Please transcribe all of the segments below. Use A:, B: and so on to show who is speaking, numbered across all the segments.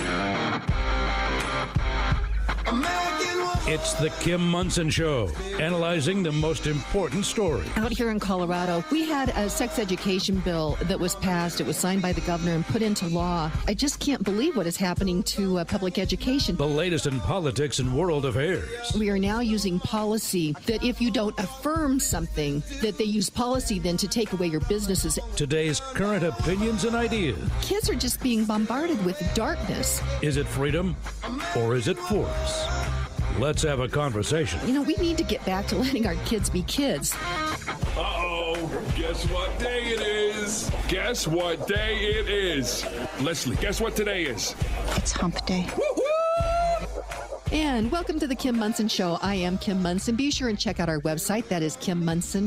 A: It's the Kim Monson Show, analyzing the most important stories.
B: Out here in Colorado, we had a sex education bill that was passed. It was signed by the governor and put into law. I just can't believe what is happening to public education.
A: The latest in politics and world affairs.
B: We are now using policy that if you don't affirm something, that they use policy then to take away your businesses.
A: Today's current opinions and ideas.
B: Kids are just being bombarded with darkness.
A: Is it freedom or is it force? Let's have a conversation.
B: You know, we need to get back to letting our kids be kids.
C: Uh-oh, guess what day it is? Guess what day it is? Leslie, guess what today is?
D: It's hump day.
B: And welcome to the Kim Monson Show. I am Kim Monson. Be sure and check out our website. That is Kim Monson,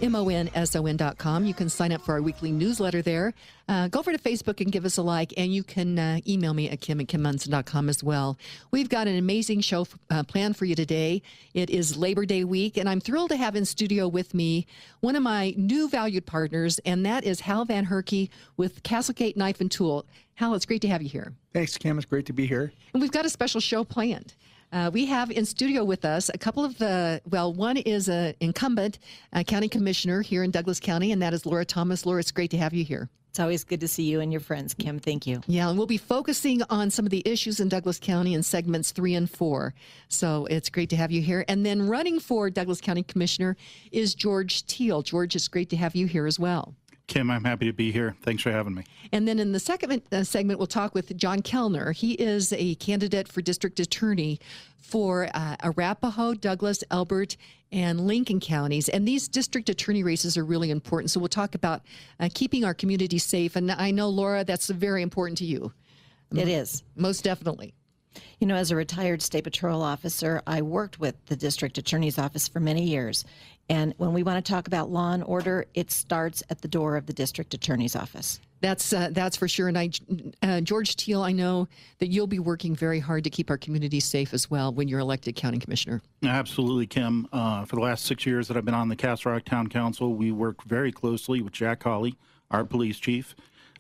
B: MONSON.com. You can sign up for our weekly newsletter there. Go over to Facebook and give us a like, and you can email me at kim@kimmonson.com as well. We've got an amazing show planned for you today. It is Labor Day week, and I'm thrilled to have in studio with me one of my new valued partners, and that is Hal Van Herky with Castlegate Knife and Tool. Hal, it's great to have you here.
E: Thanks, Kim. It's great to be here.
B: And we've got a special show planned. We have in studio with us a couple of one is an incumbent county commissioner here in Douglas County, and that is Laura Thomas. Laura, it's great to have you here.
D: It's always good to see you and your friends, Kim. Thank you.
B: Yeah, and we'll be focusing on some of the issues in Douglas County in segments 3 and 4. So it's great to have you here. And then running for Douglas County Commissioner is George Teal. George, it's great to have you here as well.
F: Kim, I'm happy to be here. Thanks for having me.
B: And then in the second segment, we'll talk with John Kellner. He is a candidate for district attorney for Arapahoe, Douglas, Elbert, and Lincoln counties. And these district attorney races are really important. So we'll talk about keeping our community safe. And I know, Laura, that's very important to you.
D: It is.
B: Most definitely.
D: You know, as a retired state patrol officer, I worked with the district attorney's office for many years. And when we want to talk about law and order, it starts at the door of the district attorney's office.
B: That's for sure. And George Teal, I know that you'll be working very hard to keep our community safe as well when you're elected county commissioner.
F: Absolutely, Kim. For the last 6 years that I've been on the Castle Rock Town Council, we work very closely with Jack Hawley, our police chief,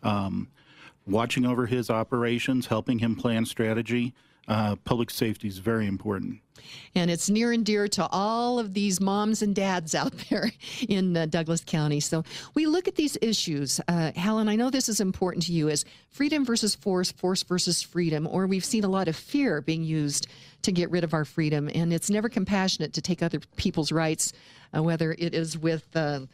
F: watching over his operations, helping him plan strategy. Public safety is very important.
B: And it's near and dear to all of these moms and dads out there in Douglas County. So we look at these issues. Helen, I know this is important to you, as freedom versus force, force versus freedom, or we've seen a lot of fear being used to get rid of our freedom. And it's never compassionate to take other people's rights, whether it is with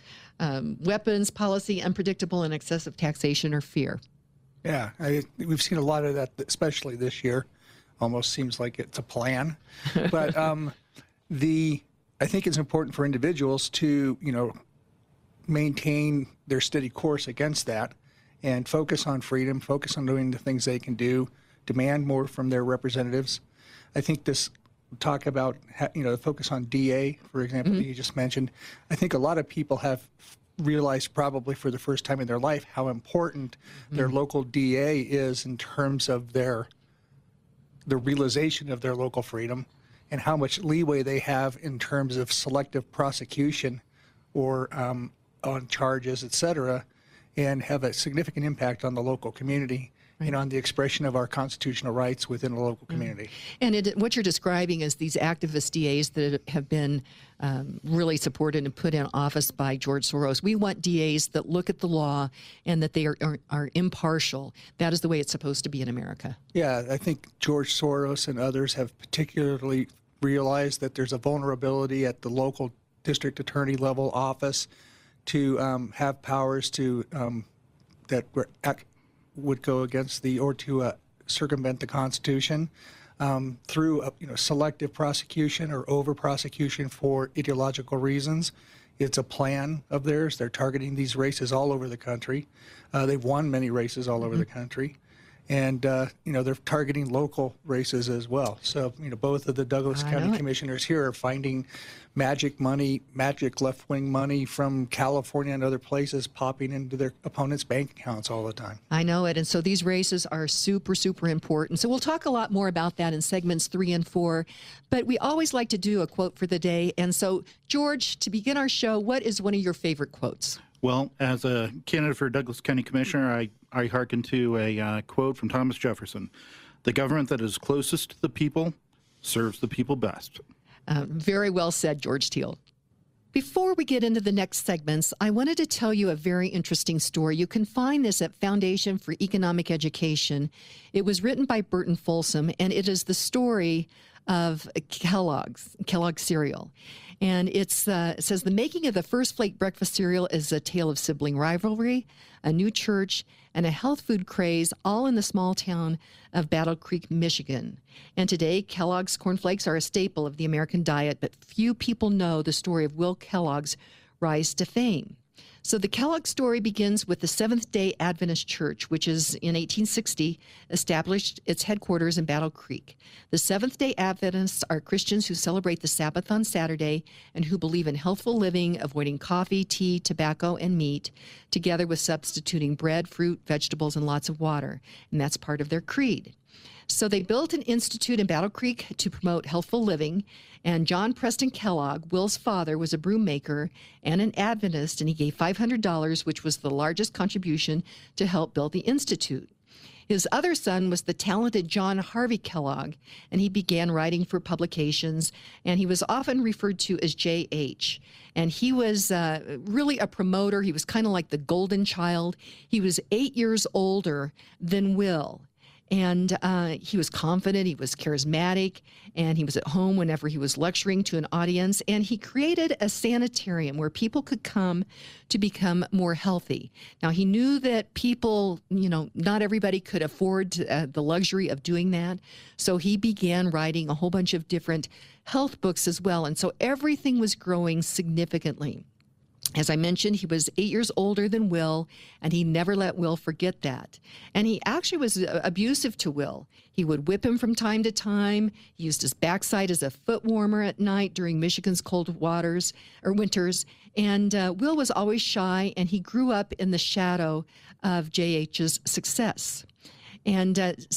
B: weapons, policy, unpredictable and excessive taxation, or fear.
E: Yeah, we've seen a lot of that, especially this year. Almost seems like it's a plan. But I think it's important for individuals to, maintain their steady course against that and focus on freedom, focus on doing the things they can do, demand more from their representatives. I think this talk about, the focus on DA, for example, that you just mentioned, I think a lot of people have realized probably for the first time in their life how important their local DA is in terms of the realization of their local freedom and how much leeway they have in terms of selective prosecution or on charges, et cetera, and have a significant impact on the local community and on the expression of our constitutional rights within a local community.
B: And what you're describing is these activist DAs that have been really supported and put in office by George Soros. We want DAs that look at the law and that they are impartial. That is the way it's supposed to be in America.
E: Yeah, I think George Soros and others have particularly realized that there's a vulnerability at the local district attorney level office to have powers to that would go against or to circumvent the Constitution through selective prosecution or over prosecution for ideological reasons. It's a plan of theirs. They're targeting these races all over the country. They've won many races all over the country. And, they're targeting local races as well. So, both of the Douglas County commissioners here are finding magic left-wing money from California and other places popping into their opponents' bank accounts all the time.
B: I know it. And so these races are super, super important. So we'll talk a lot more about that in segments 3 and 4. But we always like to do a quote for the day. And so, George, to begin our show, what is one of your favorite quotes?
F: Well, as a candidate for Douglas County Commissioner, I hearken to a quote from Thomas Jefferson. The government that is closest to the people serves the people best.
B: Very well said, George Teal. Before we get into the next segments, I wanted to tell you a very interesting story. You can find this at Foundation for Economic Education. It was written by Burton Folsom, and it is the story of Kellogg cereal. And it says, the making of the first flake breakfast cereal is a tale of sibling rivalry, a new church, and a health food craze, all in the small town of Battle Creek, Michigan. And today, Kellogg's cornflakes are a staple of the American diet, but few people know the story of Will Kellogg's rise to fame. So the Kellogg story begins with the Seventh-day Adventist Church, which is in 1860 established its headquarters in Battle Creek. The Seventh-day Adventists are Christians who celebrate the Sabbath on Saturday and who believe in healthful living, avoiding coffee, tea, tobacco, and meat, together with substituting bread, fruit, vegetables, and lots of water. And that's part of their creed. So they built an institute in Battle Creek to promote healthful living, and John Preston Kellogg, Will's father, was a broom maker and an Adventist, and he gave $500, which was the largest contribution to help build the institute. His other son was the talented John Harvey Kellogg, and he began writing for publications, and he was often referred to as J.H. And he was really a promoter. He was kind of like the golden child. He was 8 years older than Will. And he was confident, he was charismatic, and he was at home whenever he was lecturing to an audience. And he created a sanitarium where people could come to become more healthy. Now, he knew that people, not everybody could afford the luxury of doing that. So he began writing a whole bunch of different health books as well. And so everything was growing significantly. As I mentioned, he was 8 years older than Will, and he never let Will forget that. And he actually was abusive to Will. He would whip him from time to time. He used his backside as a foot warmer at night during Michigan's cold winters. And Will was always shy, and he grew up in the shadow of J.H.'s success. And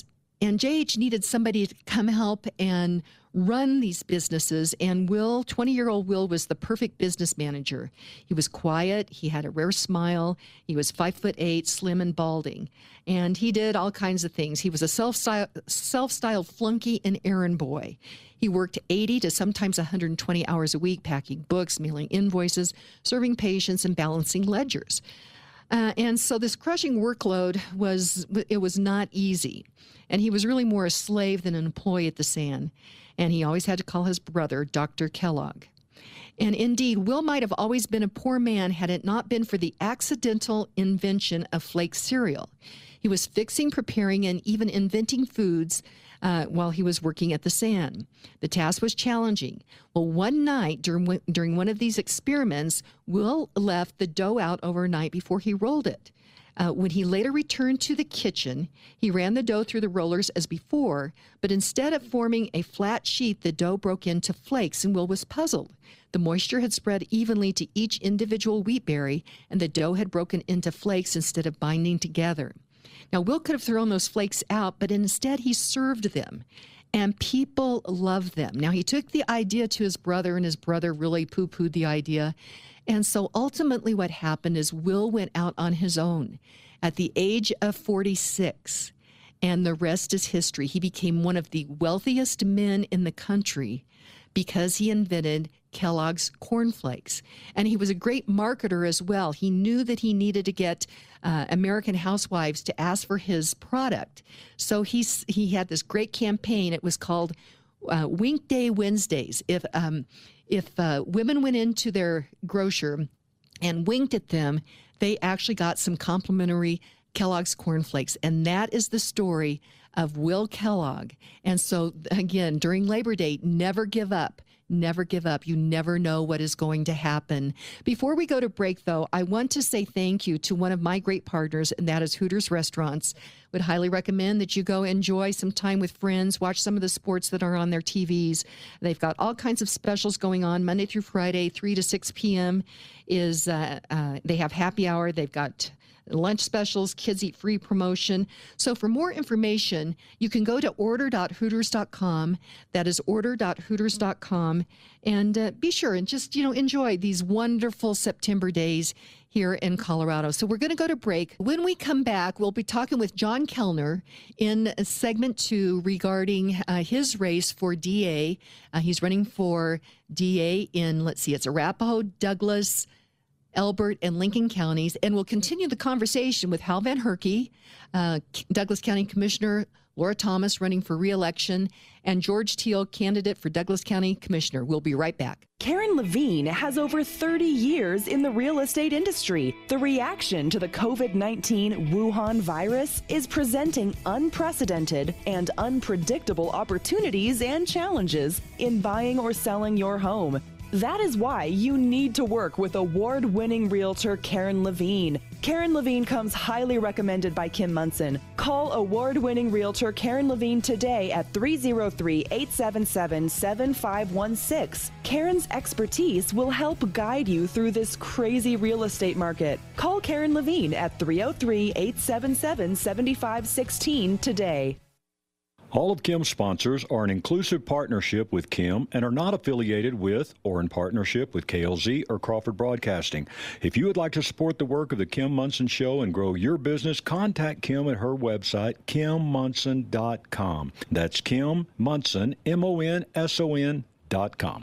B: J.H. needed somebody to come help and run these businesses, and 20-year-old Will was the perfect business manager. He was quiet, he had a rare smile, he was 5'8", slim and balding, and he did all kinds of things. He was a self-styled flunky and errand boy. He worked 80 to sometimes 120 hours a week, packing books, mailing invoices, serving patients, and balancing ledgers. And so this crushing workload was not easy. And he was really more a slave than an employee at the SAN. And he always had to call his brother Dr. Kellogg. And indeed, Will might have always been a poor man had it not been for the accidental invention of flake cereal. He was fixing, preparing, and even inventing foods while he was working at the SAN. The task was challenging. Well, one night during one of these experiments, Will left the dough out overnight before he rolled it. When he later returned to the kitchen, he ran the dough through the rollers as before, but instead of forming a flat sheet, the dough broke into flakes, and Will was puzzled. The moisture had spread evenly to each individual wheat berry, and the dough had broken into flakes instead of binding together. Now, Will could have thrown those flakes out, but instead he served them, and people loved them. Now, he took the idea to his brother, and his brother really poo-pooed the idea. And so ultimately what happened is Will went out on his own at the age of 46, and the rest is history. He became one of the wealthiest men in the country because he invented Kellogg's cornflakes. And he was a great marketer as well. He knew that he needed to get American housewives to ask for his product. So he had this great campaign. It was called Wink Day Wednesdays. If women went into their grocer and winked at them, they actually got some complimentary Kellogg's cornflakes. And that is the story of Will Kellogg. And so, again, during Labor Day, never give up. Never give up. You never know what is going to happen. Before we go to break, though, I want to say thank you to one of my great partners, and that is Hooters Restaurants. Would highly recommend that you go enjoy some time with friends, watch some of the sports that are on their TVs. They've got all kinds of specials going on Monday through Friday, 3 to 6 p.m. They have happy hour. They've got lunch specials, kids eat free promotion. So for more information, you can go to order.hooters.com. That is order.hooters.com. And be sure and just, enjoy these wonderful September days here in Colorado. So we're going to go to break. When we come back, we'll be talking with John Kellner in segment 2 regarding his race for DA. He's running for DA in, it's Arapahoe, Douglas, Elbert, and Lincoln counties. And we'll continue the conversation with Hal Van Herky, Douglas County Commissioner, Laura Thomas running for re-election, and George Teal, candidate for Douglas County Commissioner. We'll be right back.
G: Karen Levine has over 30 years in the real estate industry. The reaction to the COVID-19 Wuhan virus is presenting unprecedented and unpredictable opportunities and challenges in buying or selling your home. That is why you need to work with award-winning realtor Karen Levine. Karen Levine comes highly recommended by Kim Monson. Call award-winning realtor Karen Levine today at 303-877-7516. Karen's expertise will help guide you through this crazy real estate market. Call Karen Levine at 303-877-7516 today.
H: All of Kim's sponsors are an inclusive partnership with Kim and are not affiliated with or in partnership with KLZ or Crawford Broadcasting. If you would like to support the work of the Kim Monson Show and grow your business, contact Kim at her website, kimmonson.com. That's Kim Monson, MONSON.com.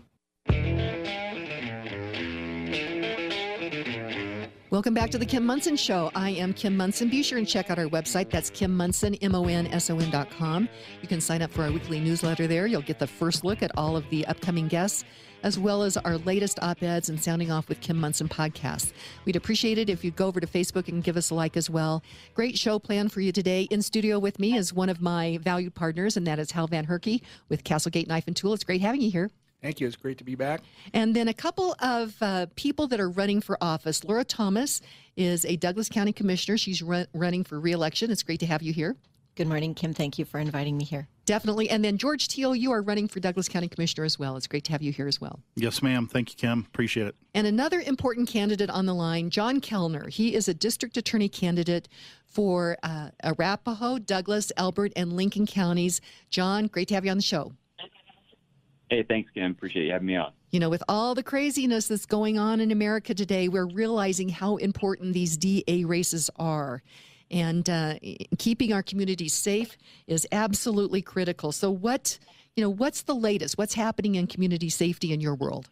B: Welcome back to the Kim Monson Show. I am Kim Monson. Be sure and check out our website. That's Kim Monson, MONSON.com. You can sign up for our weekly newsletter there. You'll get the first look at all of the upcoming guests, as well as our latest op-eds and Sounding Off with Kim Monson podcast. We'd appreciate it if you'd go over to Facebook and give us a like as well. Great show planned for you today. In studio with me is one of my valued partners, and that is Hal Van Herky with Castlegate Knife and Tool. It's great having you here.
E: Thank you. It's great to be back.
B: And then a couple of people that are running for office. Laura Thomas is a Douglas County Commissioner. She's running for re-election. It's great to have you here.
D: Good morning, Kim. Thank you for inviting me here.
B: Definitely. And then George Teal, you are running for Douglas County Commissioner as well. It's great to have you here as well.
F: Yes, ma'am. Thank you, Kim. Appreciate it.
B: And another important candidate on the line, John Kellner. He is a district attorney candidate for Arapahoe, Douglas, Elbert, and Lincoln counties. John, great to have you on the show.
I: Hey, thanks, Kim. Appreciate you having me on.
B: You know, with all the craziness that's going on in America today, we're realizing how important these DA races are. And keeping our communities safe is absolutely critical. So what's the latest? What's happening in community safety in your world?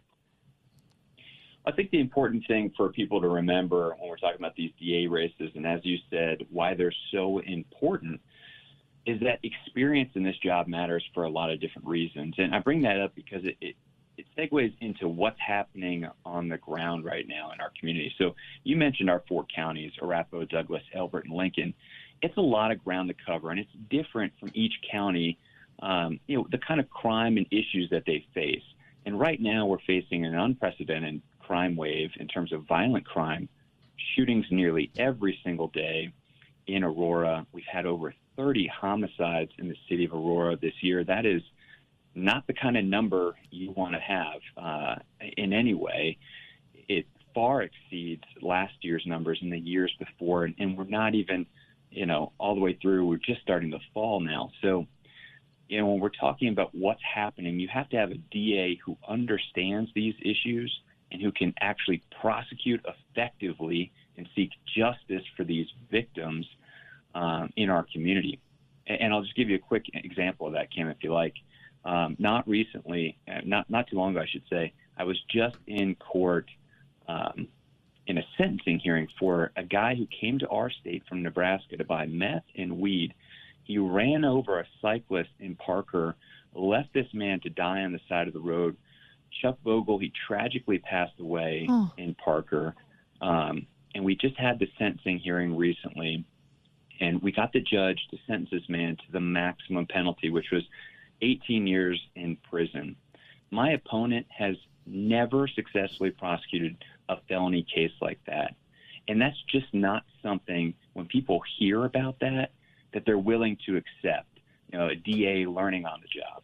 I: I think the important thing for people to remember when we're talking about these DA races, and as you said, why they're so important, is that experience in this job matters for a lot of different reasons. And I bring that up because it segues into what's happening on the ground right now in our community. So you mentioned our 4 counties, Arapahoe, Douglas, Elbert, and Lincoln. It's a lot of ground to cover, and it's different from each county, the kind of crime and issues that they face. And right now we're facing an unprecedented crime wave in terms of violent crime, shootings nearly every single day in Aurora. We've had over 30 homicides in the city of Aurora this year. That is not the kind of number you want to have in any way. It far exceeds last year's numbers and the years before, and we're not even, all the way through. We're just starting to fall now. So, when we're talking about what's happening, you have to have a DA who understands these issues and who can actually prosecute effectively and seek justice for these victims in our community. And I'll just give you a quick example of that, Kim, if you like. Not recently, not too long ago, I should say, I was just in court in a sentencing hearing for a guy who came to our state from Nebraska to buy meth and weed. He ran over a cyclist in Parker, left this man to die on the side of the road. Chuck Vogel, he tragically passed away in Parker. And we just had the sentencing hearing recently. And we got the judge to sentence this man to the maximum penalty, which was 18 years in prison. My opponent has never successfully prosecuted a felony case like that. And that's just not something, when people hear about that they're willing to accept, a DA learning on the job.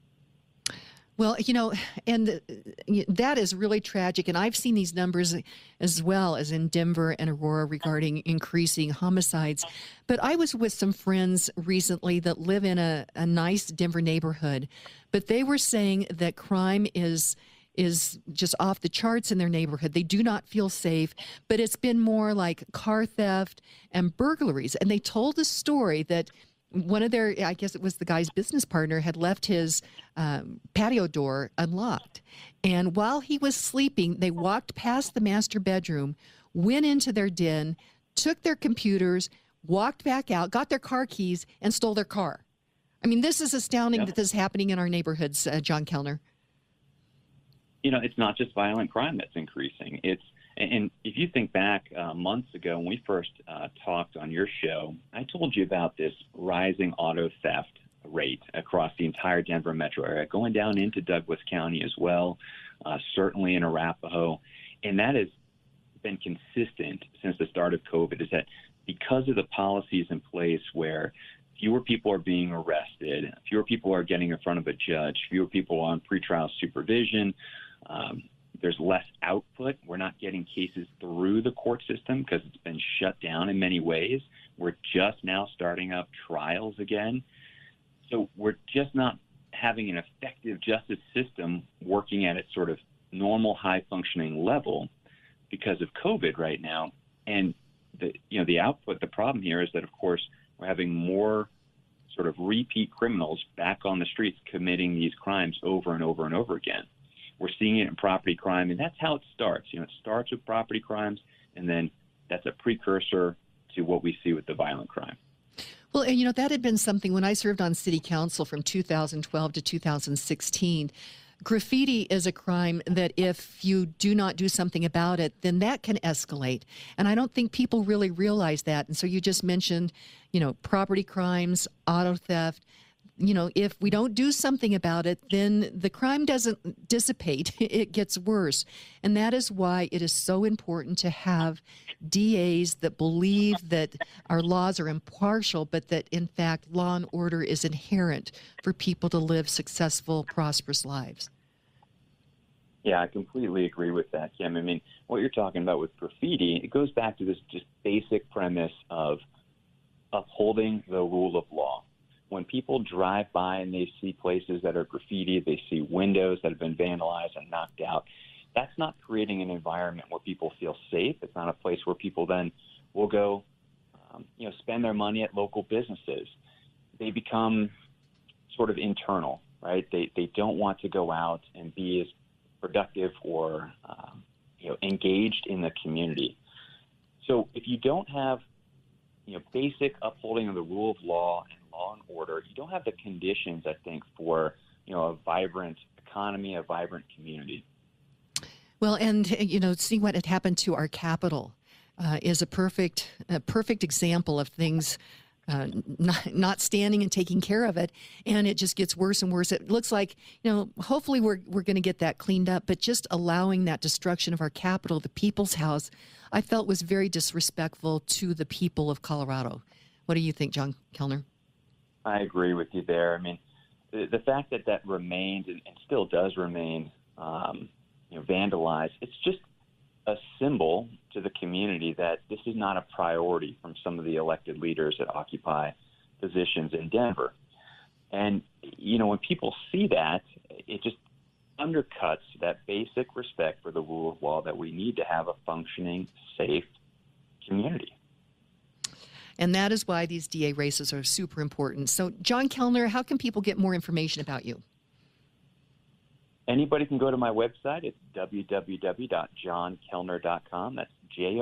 B: Well, and that is really tragic. And I've seen these numbers as well as in Denver and Aurora regarding increasing homicides. But I was with some friends recently that live in a nice Denver neighborhood, but they were saying that crime is is just off the charts in their neighborhood. They do not feel safe, but it's been more like car theft and burglaries. And they told a story that one of their, I guess it was the guy's business partner, had left his patio door unlocked. And while he was sleeping, they walked past the master bedroom, went into their den, took their computers, walked back out, got their car keys, and stole their car. I mean, this is astounding that this is happening in our neighborhoods, John Kellner.
I: You know, it's not just violent crime that's increasing. And if you think back months ago when we first talked on your show, I told you about this rising auto theft rate across the entire Denver metro area, going down into Douglas County as well, certainly in Arapahoe. And that has been consistent since the start of COVID, is that because of the policies in place where fewer people are being arrested, fewer people are getting in front of a judge, fewer people on pretrial supervision, there's less output. We're not getting cases through the court system because it's been shut down in many ways. We're just now starting up trials again. So we're just not having an effective justice system working at its sort of normal high-functioning level because of COVID right now. And the output, the problem here is that, of course, we're having more sort of repeat criminals back on the streets committing these crimes over and over and over again. We're seeing it in property crime, and that's how it starts. It starts with property crimes, and then that's a precursor to what we see with the violent crime.
B: Well, and that had been something when I served on city council from 2012 to 2016. Graffiti is a crime that if you do not do something about it, then that can escalate. And I don't think people really realize that. And so you just mentioned, property crimes, auto theft. If we don't do something about it, then the crime doesn't dissipate. It gets worse. And that is why it is so important to have DAs that believe that our laws are impartial, but that, in fact, law and order is inherent for people to live successful, prosperous lives.
I: Yeah, I completely agree with that, Kim. I mean, what you're talking about with graffiti, it goes back to this just basic premise of upholding the rule of law. When people drive by and they see places that are graffiti, they see windows that have been vandalized and knocked out, that's not creating an environment where people feel safe. It's not a place where people then will go, spend their money at local businesses. They become sort of internal, right? They don't want to go out and be as productive or, engaged in the community. So if you don't have, basic upholding of the rule of law and law and order, you don't have the conditions, I think, for, a vibrant economy, a vibrant community.
B: Well, and, seeing what had happened to our capital is a perfect example of things not standing and taking care of it, and it just gets worse and worse. It looks like, hopefully we're going to get that cleaned up, but just allowing that destruction of our capital, the People's House, I felt was very disrespectful to the people of Colorado. What do you think, John Kellner?
I: I agree with you there. I mean, the fact that remains and still does remain, vandalized, it's just a symbol to the community that this is not a priority from some of the elected leaders that occupy positions in Denver. And, when people see that, it just undercuts that basic respect for the rule of law that we need to have a functioning, safe community.
B: And that is why these DA races are super important. So, John Kellner, how can people get more information about you?
I: Anybody can go to my website. It's www.johnkellner.com. That's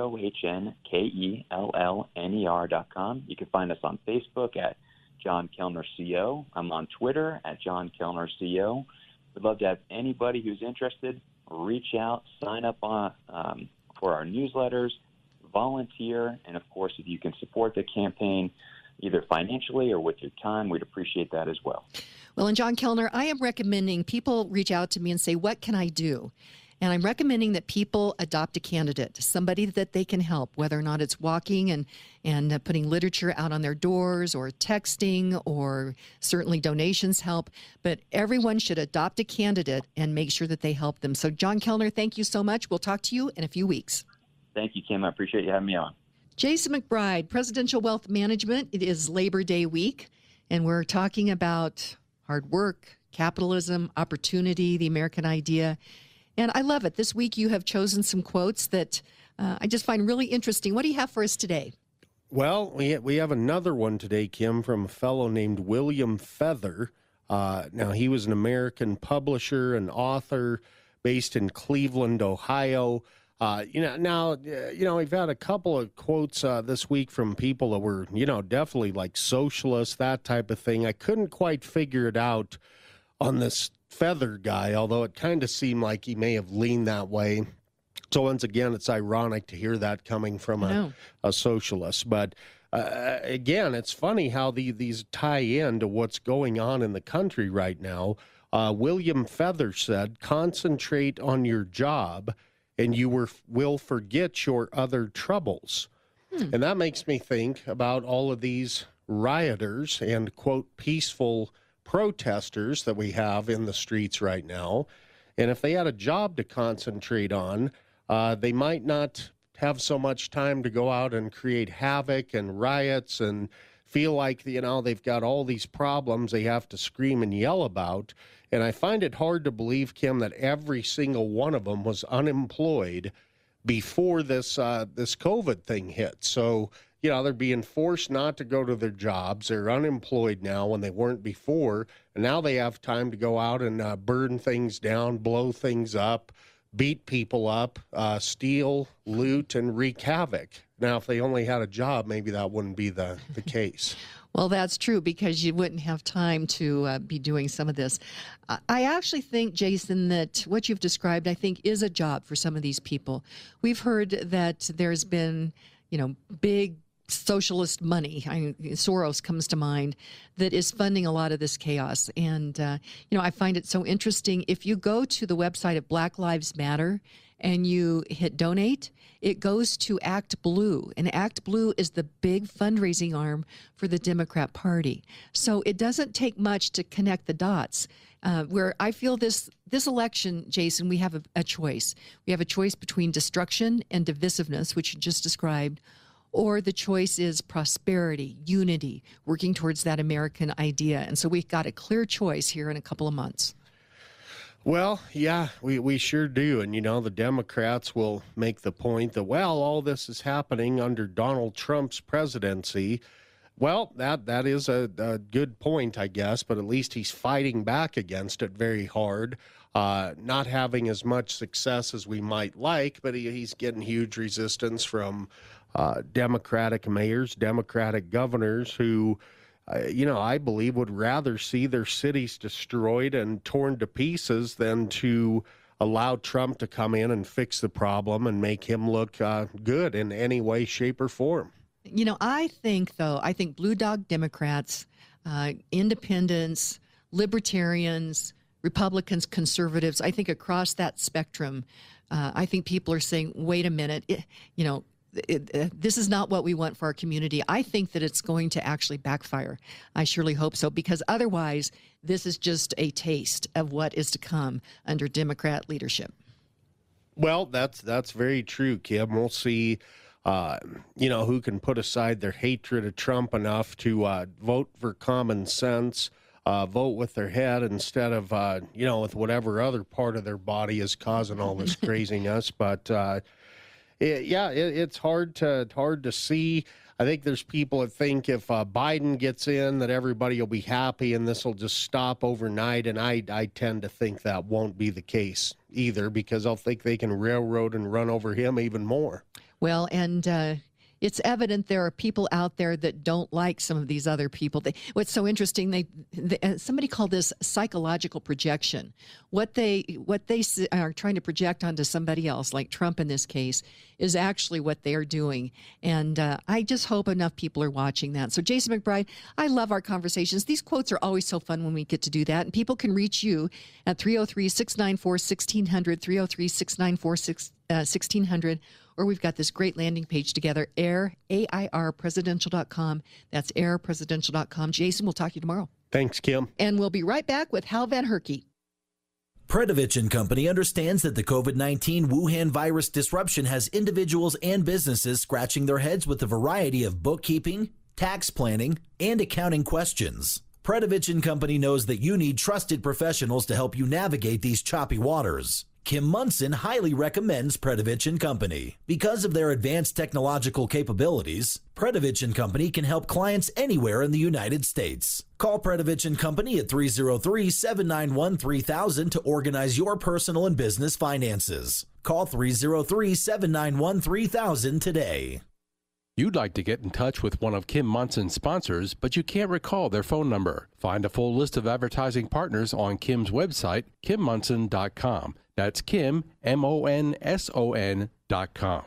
I: JohnKellner.com. You can find us on Facebook at John Kellner CO. I'm on Twitter at John Kellner CO. We'd love to have anybody who's interested reach out, sign up for our newsletters, volunteer, and of course, if you can support the campaign either financially or with your time, we'd appreciate that as well.
B: Well, and John Kellner, I am recommending people reach out to me and say, what can I do? And I'm recommending that people adopt a candidate, somebody that they can help, whether or not it's walking and putting literature out on their doors or texting, or certainly donations help. But everyone should adopt a candidate and make sure that they help them. So, John Kellner, thank you so much. We'll talk to you in a few weeks.
I: Thank you, Kim. I appreciate you having me on.
B: Jason McBride, Presidential Wealth Management. It is Labor Day week, and we're talking about hard work, capitalism, opportunity, the American idea. And I love it. This week you have chosen some quotes that I just find really interesting. What do you have for us today?
J: Well, we have another one today, Kim, from a fellow named William Feather. Now, he was an American publisher and author based in Cleveland, Ohio. We've had a couple of quotes this week from people that were, definitely like socialists, that type of thing. I couldn't quite figure it out on this Feather guy, although it kind of seemed like he may have leaned that way. So once again, it's ironic to hear that coming from a socialist. But again, it's funny how these tie in to what's going on in the country right now. William Feather said, "Concentrate on your job and you will forget your other troubles." And that makes me think about all of these rioters and, quote, peaceful protesters that we have in the streets right now. And if they had a job to concentrate on, they might not have so much time to go out and create havoc and riots and feel like, they've got all these problems they have to scream and yell about. And I find it hard to believe, Kim, that every single one of them was unemployed before this COVID thing hit. So, they're being forced not to go to their jobs. They're unemployed now when they weren't before. And now they have time to go out and burn things down, blow things up, beat people up, steal, loot, and wreak havoc. Now, if they only had a job, maybe that wouldn't be the case.
B: Well, that's true, because you wouldn't have time to be doing some of this. I actually think, Jason, that what you've described, I think, is a job for some of these people. We've heard that there's been, big socialist money. Soros comes to mind, that is funding a lot of this chaos. And, I find it so interesting. If you go to the website of Black Lives Matter and you hit donate, it goes to Act Blue. And Act Blue is the big fundraising arm for the Democrat Party. So it doesn't take much to connect the dots. Where I feel this election, Jason, we have a choice. We have a choice between destruction and divisiveness, which you just described, or the choice is prosperity, unity, working towards that American idea. And so we've got a clear choice here in a couple of months.
J: Well, yeah, we sure do. And, the Democrats will make the point that, all this is happening under Donald Trump's presidency. Well, that is a good point, I guess, but at least he's fighting back against it very hard, not having as much success as we might like, but he's getting huge resistance from Democratic mayors, Democratic governors who, I believe would rather see their cities destroyed and torn to pieces than to allow Trump to come in and fix the problem and make him look good in any way, shape, or form.
B: I think Blue Dog Democrats, independents, libertarians, Republicans, conservatives, I think across that spectrum, I think people are saying, wait a minute, this is not what we want for our community. I think that it's going to actually backfire. I surely hope so, because otherwise this is just a taste of what is to come under Democrat leadership.
J: Well, that's very true, Kim. We'll see, who can put aside their hatred of Trump enough to vote for common sense, vote with their head instead of, with whatever other part of their body is causing all this craziness. But it's hard to see. I think there's people that think if Biden gets in that everybody will be happy and this will just stop overnight. And I tend to think that won't be the case either, because I'll think they can railroad and run over him even more.
B: Well, and it's evident there are people out there that don't like some of these other people. What's so interesting, somebody called this psychological projection. What they are trying to project onto somebody else, like Trump in this case, is actually what they are doing. And I just hope enough people are watching that. So, Jason McBride, I love our conversations. These quotes are always so fun when we get to do that. And people can reach you at 303-694-1600, 303-694-1600. Or we've got this great landing page together, airpresidential.com. That's airpresidential.com. Jason, we'll talk to you tomorrow.
J: Thanks, Kim.
B: And we'll be right back with Hal Van Herky.
K: Predovich & Company understands that the COVID-19 Wuhan virus disruption has individuals and businesses scratching their heads with a variety of bookkeeping, tax planning, and accounting questions. Predovich & Company knows that you need trusted professionals to help you navigate these choppy waters. Kim Munson highly recommends Predovich & Company. Because of their advanced technological capabilities, Predovich & Company can help clients anywhere in the United States. Call Predovich & Company at 303-791-3000 to organize your personal and business finances. Call 303-791-3000 today.
L: You'd like to get in touch with one of Kim Munson's sponsors, but you can't recall their phone number. Find a full list of advertising partners on Kim's website, KimMunson.com. That's Kim, MONSON.com.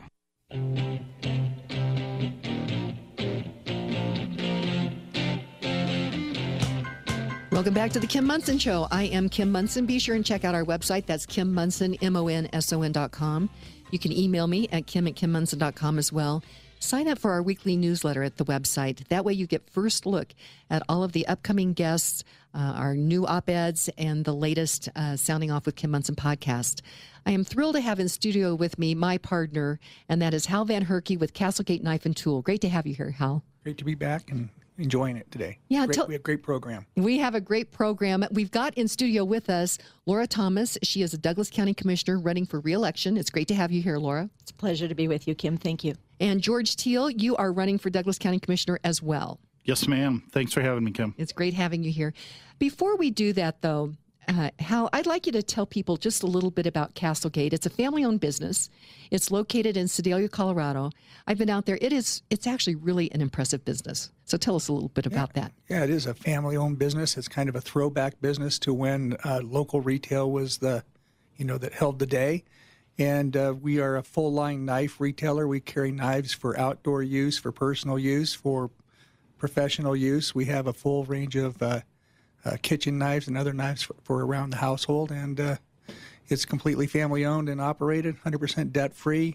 B: Welcome back to the Kim Munson Show. I am Kim Munson. Be sure and check out our website. That's Kim Munson, MONSON.com. You can email me at kim@kimmunson.com as well. Sign up for our weekly newsletter at the website. That way you get first look at all of the upcoming guests, our new op-eds, and the latest Sounding Off with Kim Munson podcast. I am thrilled to have in studio with me my partner, and that is Hal Van Herky with Castlegate Knife and Tool. Great to have you here, Hal.
E: Great to be back and enjoying it today.
B: Yeah,
E: we have a great program.
B: We have a great program. We've got in studio with us Laura Thomas. She is a Douglas County Commissioner running for re-election. It's great to have you here, Laura.
D: It's a pleasure to be with you, Kim. Thank you.
B: And George Teal, you are running for Douglas County Commissioner as well.
F: Yes, ma'am. Thanks for having me, Kim.
B: It's great having you here. Before we do that, though, Hal, I'd like you to tell people just a little bit about Castlegate. It's a family-owned business. It's located in Sedalia, Colorado. I've been out there. It's actually really an impressive business. So tell us a little bit about that.
E: Yeah, it is a family-owned business. It's kind of a throwback business to when local retail was that held the day. And we are a full-line knife retailer. We carry knives for outdoor use, for personal use, for professional use. We have a full range of kitchen knives and other knives for around the household. And it's completely family-owned and operated, 100% debt-free.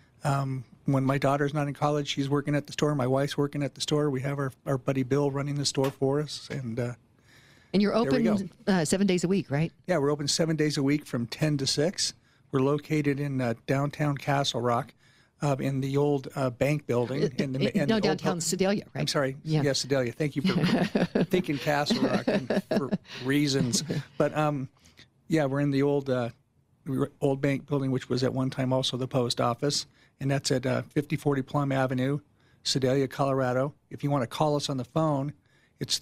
E: When my daughter's not in college, she's working at the store. My wife's working at the store. We have our buddy Bill running the store for us. And
B: you're open 7 days a week, right?
E: Yeah, we're open 7 days a week from 10 to 6. We're located in downtown Castle Rock, in the old bank building.
B: Downtown Sedalia, right?
E: I'm sorry. Yeah, Sedalia. Thank you for thinking Castle Rock for reasons. But we're in the old bank building, which was at one time also the post office, and that's at 5040 Plum Avenue, Sedalia, Colorado. If you want to call us on the phone, it's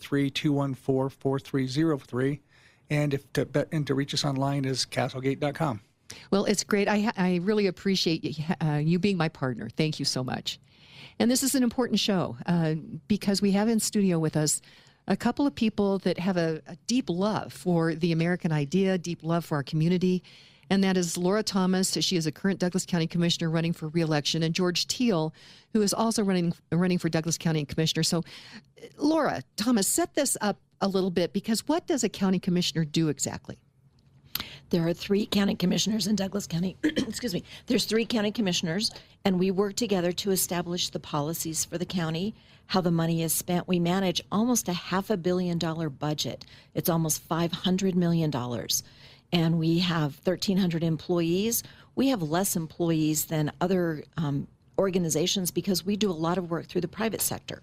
E: 303-214-4303, and to reach us online is castlegate.com.
B: Well, it's great. I really appreciate you being my partner. Thank you so much. And this is an important show because we have in studio with us a couple of people that have a deep love for the American idea, deep love for our community, and that is Laura Thomas. She is a current Douglas County Commissioner running for re-election, and George Teal, who is also running for Douglas County Commissioner. So, Laura Thomas, set this up a little bit, because what does a county commissioner do exactly?
D: There are 3 county commissioners in Douglas County. Excuse me. There's 3 county commissioners, and we work together to establish the policies for the county, how the money is spent. We manage almost a $500 million budget. It's almost $500 million. And we have 1,300 employees. We have less employees than other organizations because we do a lot of work through the private sector.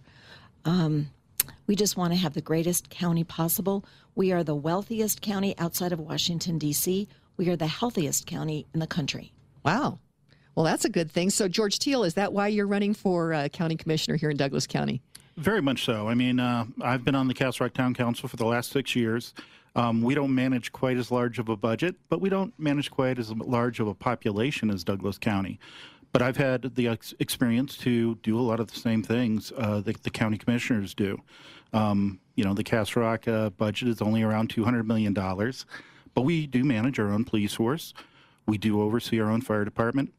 D: We just want to have the greatest county possible. We are the wealthiest county outside of Washington, D.C. We are the healthiest county in the country.
B: Wow. Well, that's a good thing. So, George Teal, is that why you're running for county commissioner here in Douglas County?
F: Very much so. I mean, I've been on the Castle Rock Town Council for the last 6 years. We don't manage quite as large of a budget, but we don't manage quite as large of a population as Douglas County. But I've had the experience to do a lot of the same things that the county commissioners do. The Castle Rock budget is only around $200 million, but we do manage our own police force. We do oversee our own fire department.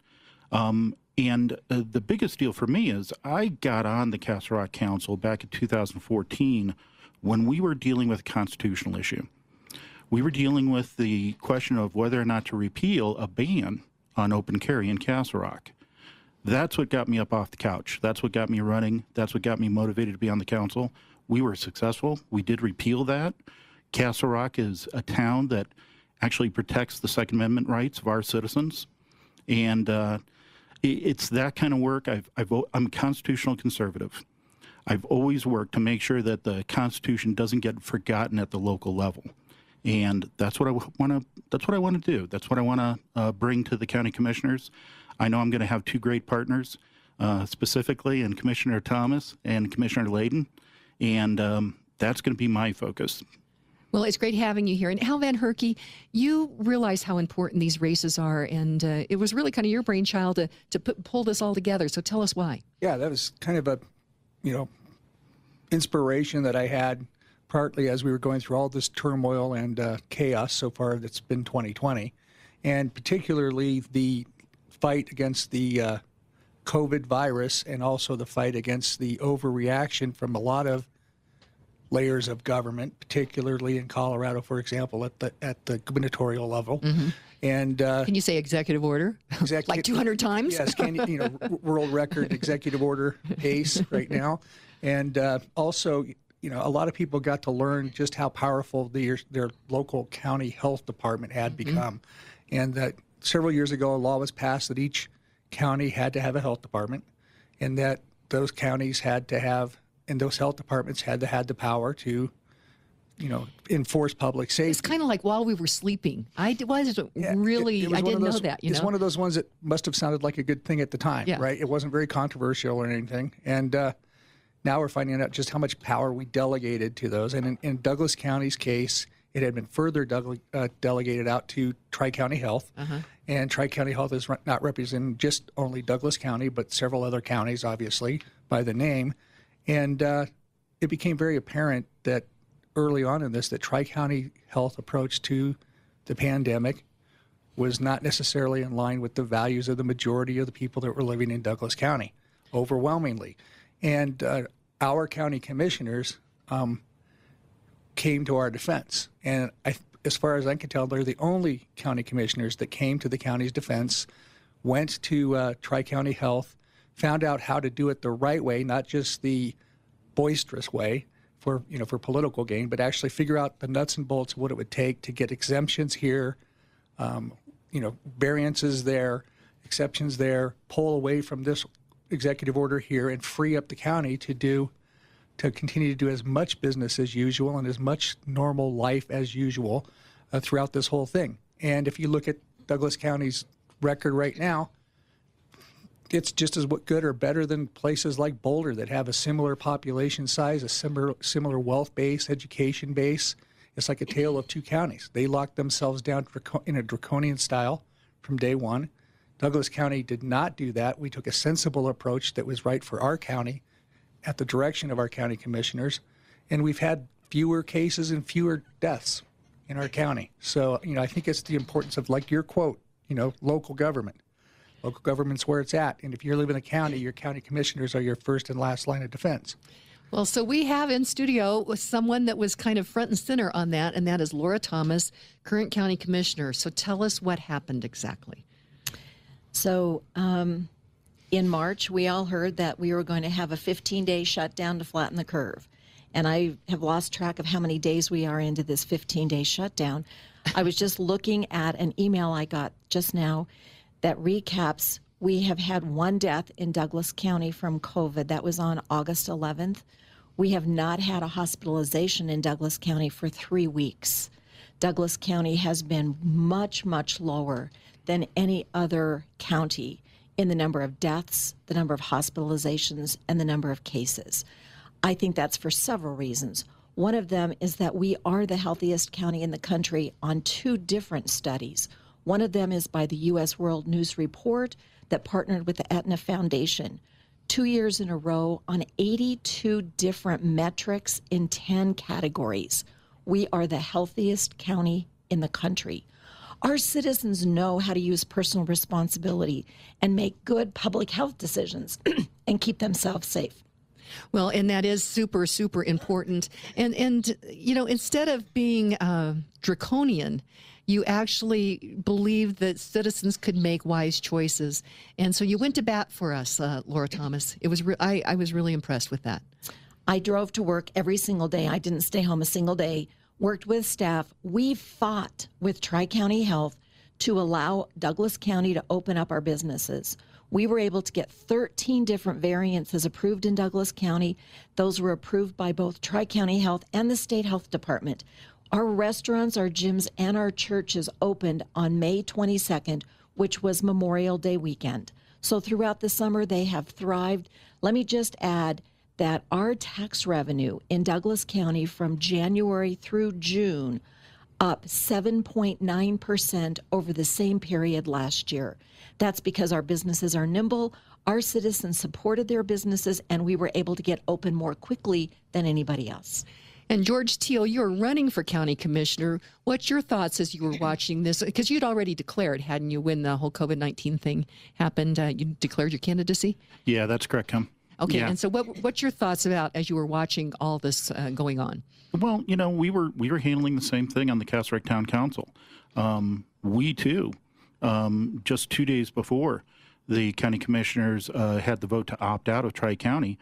F: And the biggest deal for me is I got on the Castle Rock Council back in 2014 when we were dealing with a constitutional issue. We were dealing with the question of whether or not to repeal a ban on open carry in Castle Rock. That's what got me up off the couch. That's what got me running. That's what got me motivated to be on the council. We were successful. We did repeal that. Castle Rock is a town that actually protects the Second Amendment rights of our citizens. And it's that kind of work. I'm a constitutional conservative. I've always worked to make sure that the Constitution doesn't get forgotten at the local level. And that's what I want to. That's what I want to do. That's what I want to bring to the county commissioners. I know I'm going to have two great partners, specifically, and Commissioner Thomas and Commissioner Layden, and that's going to be my focus.
B: Well, it's great having you here. And Hal Van Herky, you realize how important these races are, and it was really kind of your brainchild to pull this all together. So tell us why.
E: Yeah, that was kind of a, inspiration that I had partly as we were going through all this turmoil and chaos so far that's been 2020, and particularly the fight against the COVID virus and also the fight against the overreaction from a lot of layers of government, particularly in Colorado, for example, at the gubernatorial level. Mm-hmm. And
B: can you say executive order like 200 times?
E: Yes, world record executive order pace right now, and also a lot of people got to learn just how powerful their local county health department had become, and that several years ago a law was passed that each county had to have a health department, and that those counties had to have. And those health departments had to have the power to, enforce public safety.
B: It's kind of like while we were sleeping. I didn't know that.
E: It's one of those ones that must have sounded like a good thing at the time, right? It wasn't very controversial or anything. And now we're finding out just how much power we delegated to those. And in Douglas County's case, it had been further delegated out to Tri-County Health. Uh-huh. And Tri-County Health is not representing just only Douglas County, but several other counties, obviously, by the name. And it became very apparent that early on in this, that Tri-County Health approach to the pandemic was not necessarily in line with the values of the majority of the people that were living in Douglas County, overwhelmingly. And our county commissioners came to our defense. And as far as I can tell, they're the only county commissioners that came to the county's defense, went to Tri-County Health, found out how to do it the right way, not just the boisterous way for political gain, but actually figure out the nuts and bolts of what it would take to get exemptions here, variances there, exceptions there, pull away from this executive order here, and free up the county to continue to do as much business as usual and as much normal life as usual throughout this whole thing. And if you look at Douglas County's record right now, it's just as good or better than places like Boulder that have a similar population size, a similar wealth base, education base. It's like a tale of two counties. They locked themselves down in a draconian style from day one. Douglas County did not do that. We took a sensible approach that was right for our county at the direction of our county commissioners, and we've had fewer cases and fewer deaths in our county. So, I think it's the importance of, like your quote, local government. Local government's where it's at. And if you live in a county, your county commissioners are your first and last line of defense.
B: Well, so we have in studio someone that was kind of front and center on that, and that is Laura Thomas, current county commissioner. So tell us what happened exactly.
D: So in March, we all heard that we were going to have a 15-day shutdown to flatten the curve. And I have lost track of how many days we are into this 15-day shutdown. I was just looking at an email I got just now that recaps, we have had one death in Douglas County from COVID. That was on August 11th. We have not had a hospitalization in Douglas County for 3 weeks. Douglas County has been much, much lower than any other county in the number of deaths, the number of hospitalizations, and the number of cases. I think that's for several reasons. One of them is that we are the healthiest county in the country on two different studies. One of them is by the U.S. World News Report that partnered with the Aetna Foundation. 2 years in a row on 82 different metrics in 10 categories. We are the healthiest county in the country. Our citizens know how to use personal responsibility and make good public health decisions and keep themselves safe.
B: Well, and that is super, super important. And instead of being draconian, you actually believed that citizens could make wise choices. And so you went to bat for us, Laura Thomas. It was I was really impressed with that.
D: I drove to work every single day. I didn't stay home a single day, worked with staff. We fought with Tri-County Health to allow Douglas County to open up our businesses. We were able to get 13 different variances approved in Douglas County. Those were approved by both Tri-County Health and the State Health Department. Our restaurants, our gyms, and our churches opened on May 22nd, which was Memorial Day weekend. So throughout the summer, they have thrived. Let me just add that our tax revenue in Douglas County from January through June up 7.9% over the same period last year. That's because our businesses are nimble, our citizens supported their businesses, and we were able to get open more quickly than anybody else.
B: And George Teal, you're running for county commissioner. What's your thoughts as you were watching this? Because you'd already declared, hadn't you, when the whole COVID-19 thing happened? You declared your candidacy?
F: Yeah, that's correct, Kim.
B: Okay,
F: Yeah.
B: and so what's your thoughts about as you were watching all this going on?
F: Well, we were handling the same thing on the Castle Rock Town Council. We too, just 2 days before the county commissioners had the vote to opt out of Tri-County,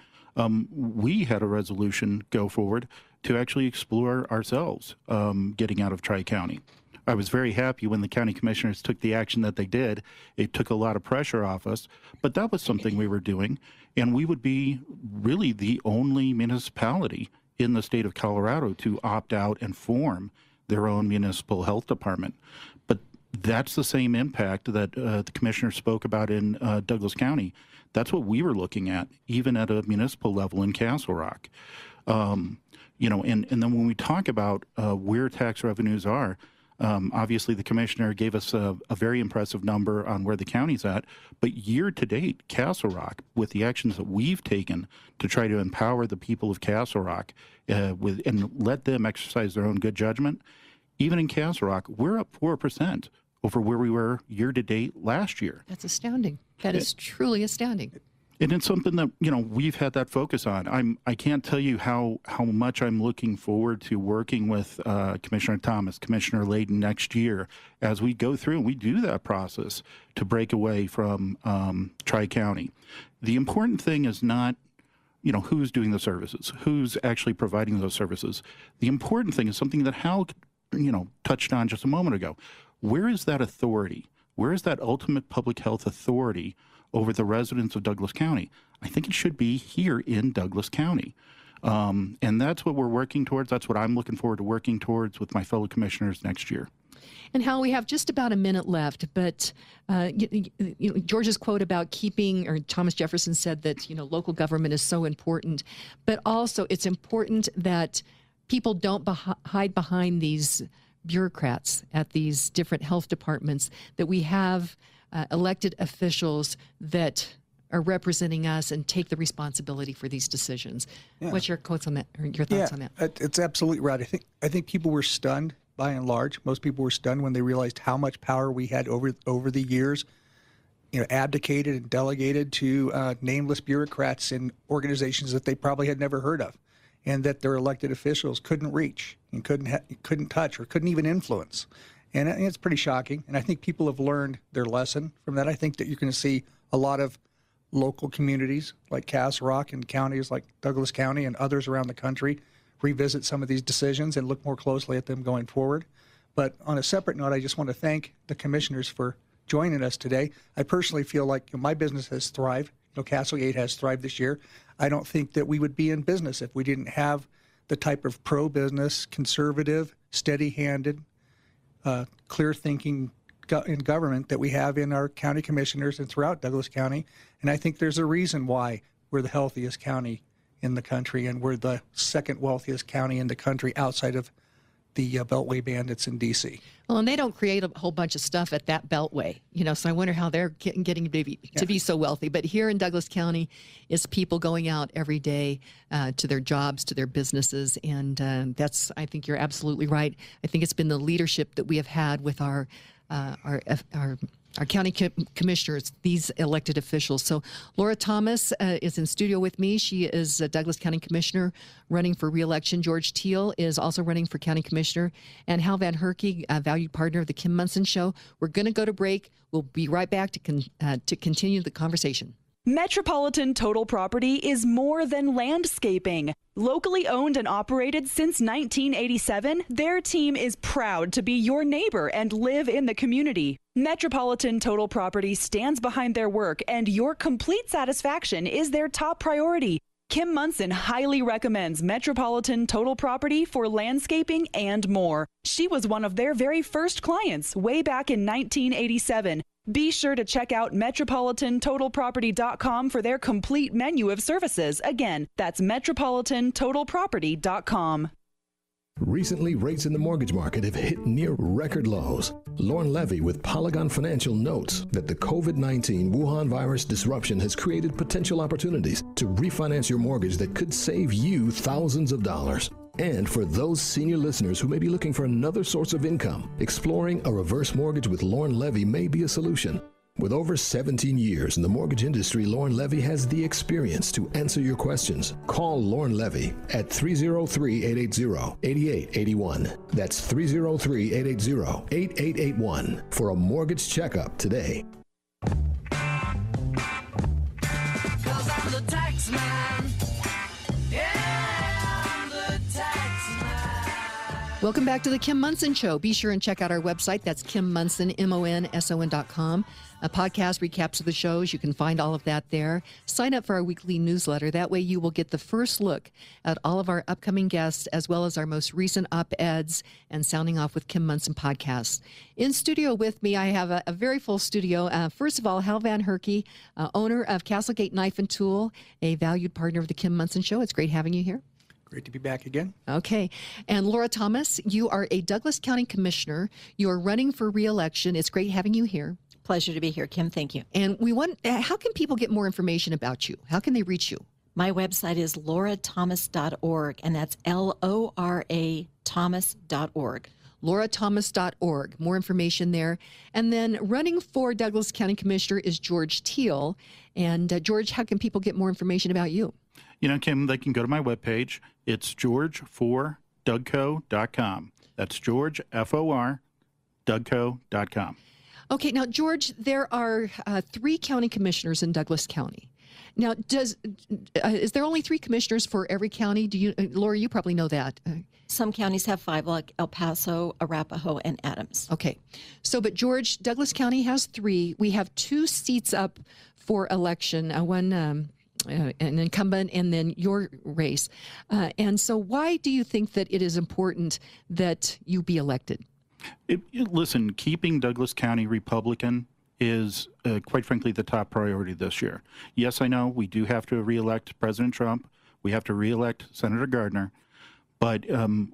F: we had a resolution go forward to actually explore ourselves getting out of Tri-County. I was very happy when the county commissioners took the action that they did. It took a lot of pressure off us, but that was something we were doing, and we would be really the only municipality in the state of Colorado to opt out and form their own municipal health department. But that's the same impact that the commissioner spoke about in Douglas County. That's what we were looking at, even at a municipal level in Castle Rock. And then when we talk about where tax revenues are, obviously the commissioner gave us a very impressive number on where the county's at, but year to date, Castle Rock, with the actions that we've taken to try to empower the people of Castle Rock and let them exercise their own good judgment, even in Castle Rock, we're up 4% over where we were year to date last year.
B: That's astounding. That is truly astounding.
F: And it's something that, we've had that focus on. I can't tell you how much I'm looking forward to working with Commissioner Thomas, Commissioner Layden next year as we go through and we do that process to break away from Tri-County. The important thing is not, who's doing the services, who's actually providing those services. The important thing is something that Hal, touched on just a moment ago. Where is that authority? Where is that ultimate public health authority over the residents of Douglas County? I think it should be here in Douglas County. And that's what we're working towards. That's what I'm looking forward to working towards with my fellow commissioners next year.
B: And Hal, we have just about a minute left, but George's quote about Thomas Jefferson said that, local government is so important, but also it's important that people don't hide behind these bureaucrats at these different health departments, that we have elected officials that are representing us and take the responsibility for these decisions. Yeah. What's your quotes on that, or your thoughts on that?
E: It's absolutely right. I think people were stunned by and large. Most people were stunned when they realized how much power we had over the years, abdicated and delegated to nameless bureaucrats in organizations that they probably had never heard of, and that their elected officials couldn't reach and couldn't touch or couldn't even influence. And it's pretty shocking. And I think people have learned their lesson from that. I think that you're going to see a lot of local communities like Castle Rock and counties like Douglas County and others around the country revisit some of these decisions and look more closely at them going forward. But on a separate note, I just want to thank the commissioners for joining us today. I personally feel like my business has thrived. Castlegate has thrived this year. I don't think that we would be in business if we didn't have the type of pro-business, conservative, steady-handed, clear-thinking in government that we have in our county commissioners and throughout Douglas County. And I think there's a reason why we're the healthiest county in the country, and we're the second wealthiest county in the country outside of the Beltway bandits in D.C.
B: Well, and they don't create a whole bunch of stuff at that Beltway, so I wonder how they're getting to be so wealthy. But here in Douglas County, it's people going out every day to their jobs, to their businesses, and I think you're absolutely right. I think it's been the leadership that we have had with our county commissioners, these elected officials. So Laura Thomas is in studio with me. She is a Douglas County Commissioner running for re-election. George Teal is also running for County Commissioner. And Hal Van Herky, a valued partner of the Kim Monson Show. We're going to go to break. We'll be right back to continue the conversation.
G: Metropolitan Total Property is more than landscaping. Locally owned and operated since 1987, their team is proud to be your neighbor and live in the community. Metropolitan Total Property stands behind their work, and your complete satisfaction is their top priority. Kim Munson highly recommends Metropolitan Total Property for landscaping and more. She was one of their very first clients way back in 1987. Be sure to check out MetropolitanTotalProperty.com for their complete menu of services. Again, that's MetropolitanTotalProperty.com.
M: Recently, rates in the mortgage market have hit near record lows. Lauren Levy with Polygon Financial notes that the COVID-19 Wuhan virus disruption has created potential opportunities to refinance your mortgage that could save you thousands of dollars. And for those senior listeners who may be looking for another source of income, exploring a reverse mortgage with Lauren Levy may be a solution. With over 17 years in the mortgage industry, Lauren Levy has the experience to answer your questions. Call Lauren Levy at 303-880-8881. That's 303-880-8881 for a mortgage checkup today.
B: Welcome back to the Kim Munson Show. Be sure and check out our website. That's Kim Munson, MONSON.com. A podcast recaps of the shows. You can find all of that there. Sign up for our weekly newsletter. That way you will get the first look at all of our upcoming guests, as well as our most recent op-eds and Sounding Off with Kim Munson podcasts. In studio with me, I have a very full studio. First of all, Hal Van Herky, owner of Castlegate Knife and Tool, a valued partner of the Kim Munson Show. It's great having you here.
E: Great to be back again.
B: Okay. And Laura Thomas, you are a Douglas County Commissioner. You are running for re-election. It's great having you here.
D: Pleasure to be here, Kim. Thank you.
B: And how can people get more information about you? How can they reach you?
D: My website is laurathomas.org, and that's LORA Thomas.org.
B: laurathomas.org. More information there. And then running for Douglas County Commissioner is George Teal. And George, how can people get more information about you?
F: You know, Kim, they can go to my webpage. It's george4dougco.com. That's George, F-O-R, dougco.com.
B: Okay, now, George, there are 3 county commissioners in Douglas County. Now, is there only 3 commissioners for every county? Do you, Laura, you probably know that.
D: Some counties have 5, like El Paso, Arapahoe, and Adams.
B: Okay. So, but George, Douglas County has 3. We have 2 seats up for election, one an incumbent and then your race. And so why do you think that it is important that you be elected?
F: Listen, keeping Douglas County Republican is, quite frankly, the top priority this year. Yes, I know we do have to reelect President Trump. We have to reelect Senator Gardner. But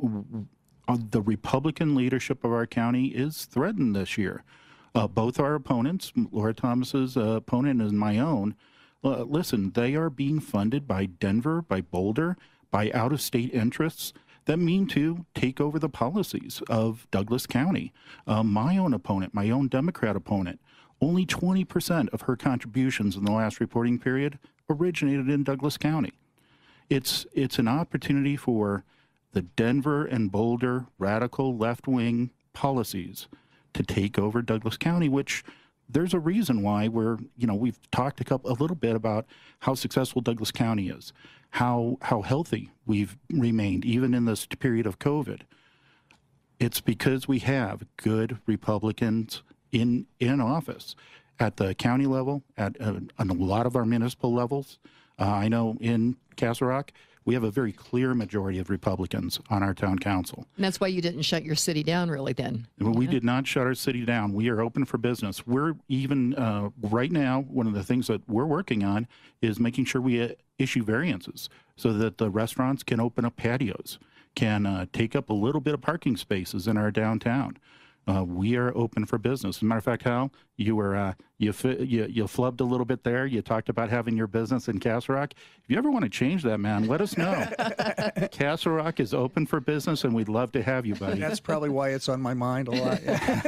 F: the Republican leadership of our county is threatened this year. Both our opponents, Laura Thomas's opponent and my own, listen, they are being funded by Denver, by Boulder, by out-of-state interests that mean to take over the policies of Douglas County. My own opponent, my own Democrat opponent, only 20% of her contributions in the last reporting period originated in Douglas County. It's an opportunity for the Denver and Boulder radical left-wing policies to take over Douglas County, which there's a reason why we've talked a little bit about how successful Douglas County is, how healthy we've remained even in this period of COVID. It's because we have good Republicans in office at the county level, on a lot of our municipal levels. I know in Castle Rock, we have a very clear majority of Republicans on our town council.
B: And that's why you didn't shut your city down, really, then.
F: We did not shut our city down. We are open for business. We're even, right now, one of the things that we're working on is making sure we issue variances so that the restaurants can open up patios, can take up a little bit of parking spaces in our downtown. We are open for business. As a matter of fact, Hal, you flubbed a little bit there. You talked about having your business in Castle Rock. If you ever want to change that, man, let us know. Castle Rock is open for business, and we'd love to have you, buddy.
E: That's probably why it's on my mind a lot.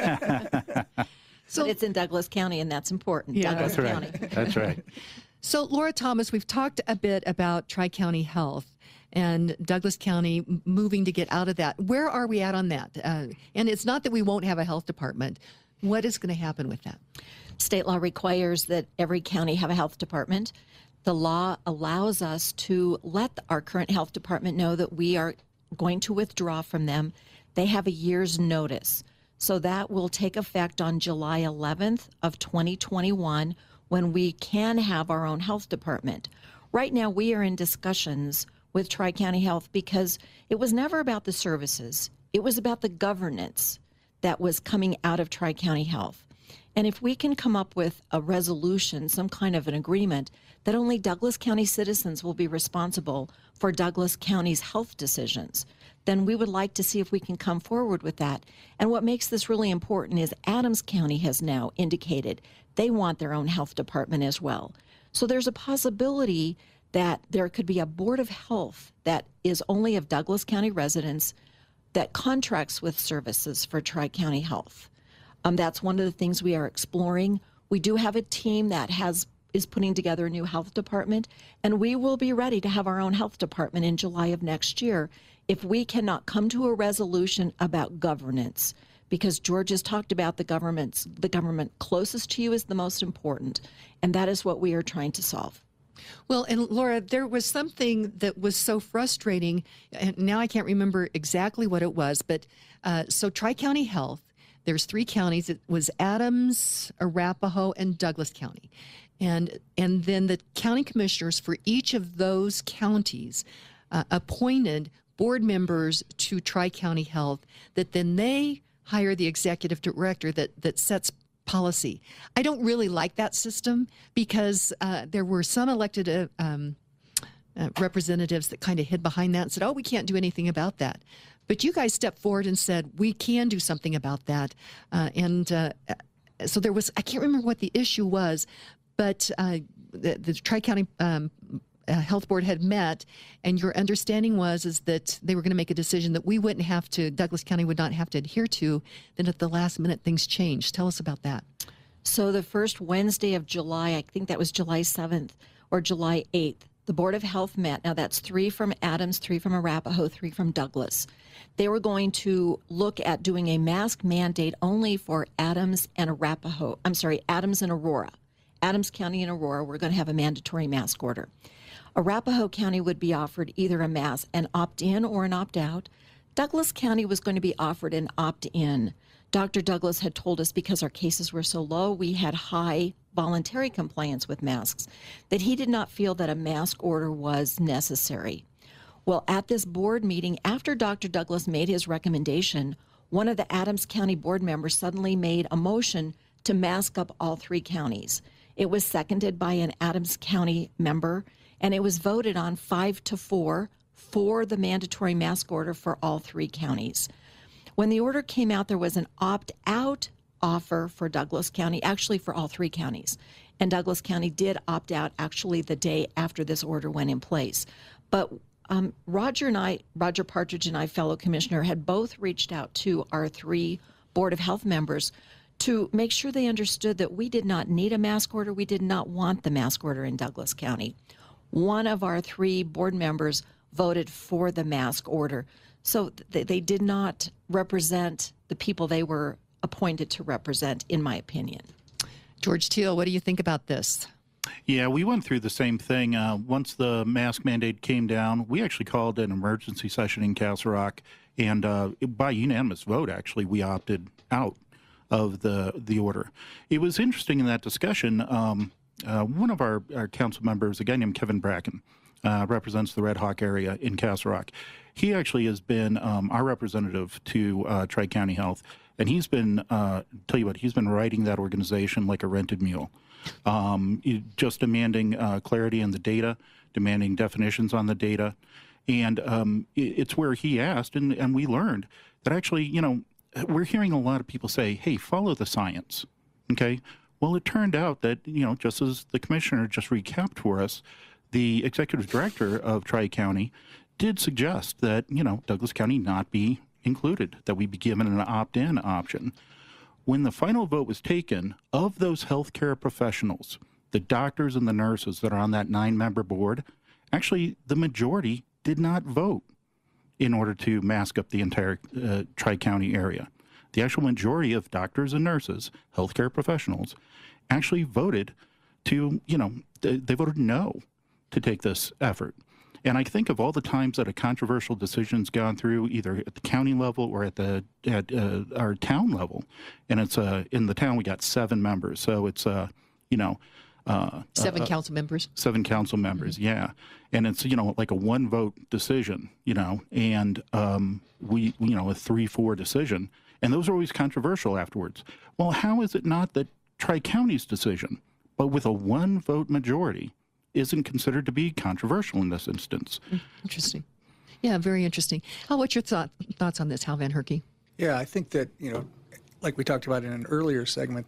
D: So it's in Douglas County, and that's important.
B: Yeah,
D: Douglas County.
F: That's right.
B: So, Laura Thomas, we've talked a bit about Tri-County Health and Douglas County moving to get out of that. Where are we at on that? And it's not that we won't have a health department. What is going to happen with that?
D: State law requires that every county have a health department. The law allows us to let our current health department know that we are going to withdraw from them. They have a year's notice. So that will take effect on July 11th of 2021 when we can have our own health department. Right now, we are in discussions with Tri-County Health because it was never about the services. It was about the governance that was coming out of Tri-County Health. And if we can come up with a resolution, some kind of an agreement, that only Douglas County citizens will be responsible for Douglas County's health decisions, then we would like to see if we can come forward with that. And what makes this really important is Adams County has now indicated they want their own health department as well. So there's a possibility that there could be a board of health that is only of Douglas County residents that contracts with services for Tri-County Health. That's one of the things we are exploring. We do have a team that is putting together a new health department, and we will be ready to have our own health department in July of next year if we cannot come to a resolution about governance, because George has talked about the government closest to you is the most important, and that is what we are trying to solve.
B: Well, and Laura, there was something that was so frustrating, and now I can't remember exactly what it was, but so Tri-County Health, there's 3 counties. It was Adams, Arapahoe, and Douglas County. And then the county commissioners for each of those counties appointed board members to Tri-County Health that then they hire the executive director that sets policy. I don't really like that system because there were some elected representatives that kind of hid behind that and said, oh, we can't do anything about that. But you guys stepped forward and said, we can do something about that. So there was, I can't remember what the issue was, but the Tri-County Health Board had met, and your understanding is that they were going to make a decision that we wouldn't have to, Douglas County would not have to adhere to. Then at the last minute, things changed. Tell us about that.
D: So the first Wednesday of July, I think that was July 7th or July 8th, the Board of Health met. Now that's 3 from Adams, 3 from Arapahoe, 3 from Douglas. They were going to look at doing a mask mandate only for Adams and Arapahoe. I'm sorry, Adams and Aurora. Adams County and Aurora were going to have a mandatory mask order. Arapahoe County would be offered either a mask, an opt-in or an opt-out. Douglas County was going to be offered an opt-in. Dr. Douglas had told us because our cases were so low, we had high voluntary compliance with masks, that he did not feel that a mask order was necessary. Well, at this board meeting, after Dr. Douglas made his recommendation, one of the Adams County board members suddenly made a motion to mask up all 3 counties. It was seconded by an Adams County member, and it was voted on 5-4 for the mandatory mask order for all 3 counties. When the order came out, there was an opt-out offer for Douglas County, actually for all 3 counties. And Douglas County did opt out actually the day after this order went in place. But Roger Partridge and I, fellow commissioner, had both reached out to our 3 Board of Health members to make sure they understood that we did not need a mask order. We did not want the mask order in Douglas County. One of our 3 board members voted for the mask order. So they did not represent the people they were appointed to represent, in my opinion.
B: George Teal, what do you think about this?
F: Yeah, we went through the same thing. Once the mask mandate came down, we actually called an emergency session in Castle Rock, and by unanimous vote, actually, we opted out of the order. It was interesting in that discussion. One of our council members, a guy named Kevin Bracken, represents the Red Hawk area in Castle Rock. He actually has been our representative to Tri-County Health, and he's been, tell you what, he's been riding that organization like a rented mule, just demanding clarity in the data, demanding definitions on the data. And it's where he asked, and we learned that actually, you know, we're hearing a lot of people say, hey, follow the science, okay? Well, it turned out that, you know, just as the commissioner just recapped for us, the executive director of Tri-County did suggest that, you know, Douglas County not be included, that we be given an opt-in option. When the final vote was taken, of those healthcare professionals, the doctors and the nurses that are on that 9-member board, actually the majority did not vote in order to mask up the entire Tri-County area. The actual majority of doctors and nurses, healthcare professionals, actually voted to, you know, they voted no to take this effort. And I think of all the times that a controversial decision's gone through, either at the county level or at our town level, and it's in the town we got 7 members, so it's you know,
B: Seven council members.
F: 7 council members, yeah. And it's, like a 1-vote decision, and we, a 3-4 decision. And those are always controversial afterwards. Well, how is it not that Tri-County's decision, but with a 1-vote majority, isn't considered to be controversial in this instance?
B: Interesting. Yeah, very interesting. What's your thoughts on this, Hal Van Herky?
E: Yeah, I think that, like we talked about in an earlier segment,